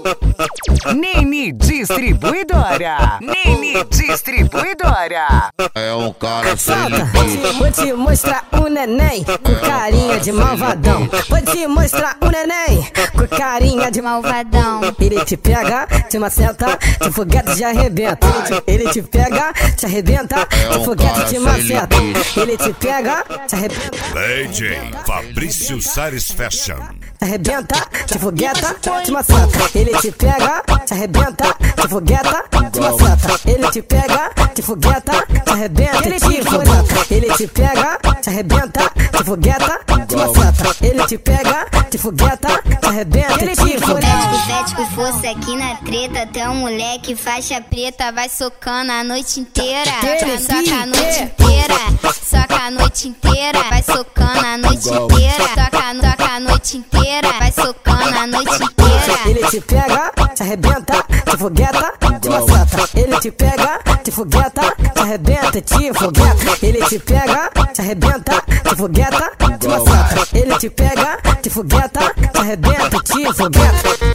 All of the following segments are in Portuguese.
Nini Distribuidora. Nini Distribuidora. É um cara sem Vou te mostrar o neném com carinha de malvadão. Vou te mostrar o neném com carinha de malvadão. Ele te pega, te maceta, te foguete te arrebenta. Ele te pega, te arrebenta, te foguete te maceta. Ele te pega, te arrebenta. DJ Fabrício Satisfaction. Te arrebenta, te fogueta, te maceta. Ele te pega, te arrebenta, te fogueta, te maceta. Ele te pega, te fogueta, te arrebenta, te fogueta. Ele te pega, te arrebenta, te fogueta, te maceta. Ele te pega, te fogueta, te arrebenta, te fogueta. Pivete com força aqui na treta, até um moleque faixa preta vai socando a noite inteira. Soca a noite inteira, soca a noite inteira, vai socando a noite inteira. Soca a noite inteira, vai socando a noite inteira. Ele te pega, te arrebenta, te fogueta, te maceta. Ele te pega, te fogueta, te arrebenta, te fogueta. Ele te pega, te arrebenta, te fogueta, te maceta. Ele te pega, te fogueta, te arrebenta, te fogueta.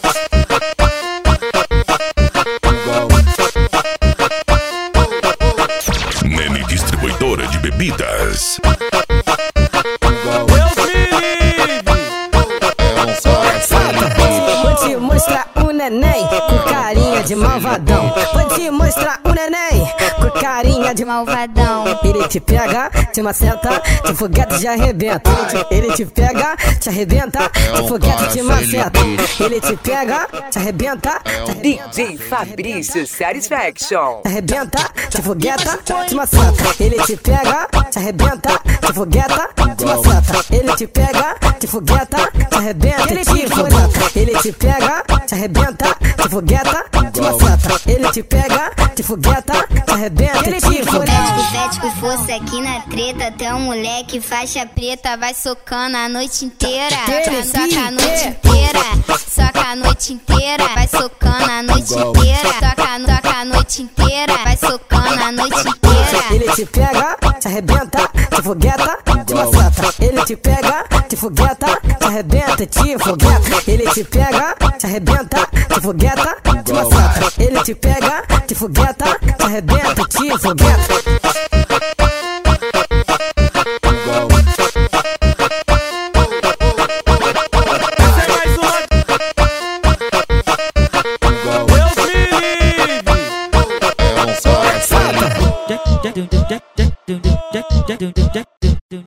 Nini Distribuidora de Bebidas. Vou te mostrar o neném com carinha de malvadão. Vou te mostrar o neném com carinha de malvadão. Ele te pega, te maceta, te foguete te arrebenta. Ele te pega, te arrebenta, te foguete te maceta. Ele te pega, te arrebenta, DJ Fabrício Satisfaction. te arrebenta, te fogueta, te maceta. Ele te pega, te arrebenta, te fogueta, te maceta. Ele te pega, te fogueta, te arrebenta, te fogueta. Ele te pega, te arrebenta, te fogueta, te maceta. Ele te pega, te fogueta, te arrebenta, te fogueta. Pivete com força aqui na treta, até um moleque faixa preta vai socando a noite inteira. Soca a noite inteira, soca a noite inteira, vai socando a noite inteira. Soca a noite inteira, vai socando a noite inteira. Ele te pega, te arrebenta, te fogueta, te maceta. Ele te pega, te fogueta, te arrebenta, te fogueta. Ele te pega, te arrebenta, te fogueta, te maceta. Ele te pega, te fogueta, te arrebenta, te fogueta.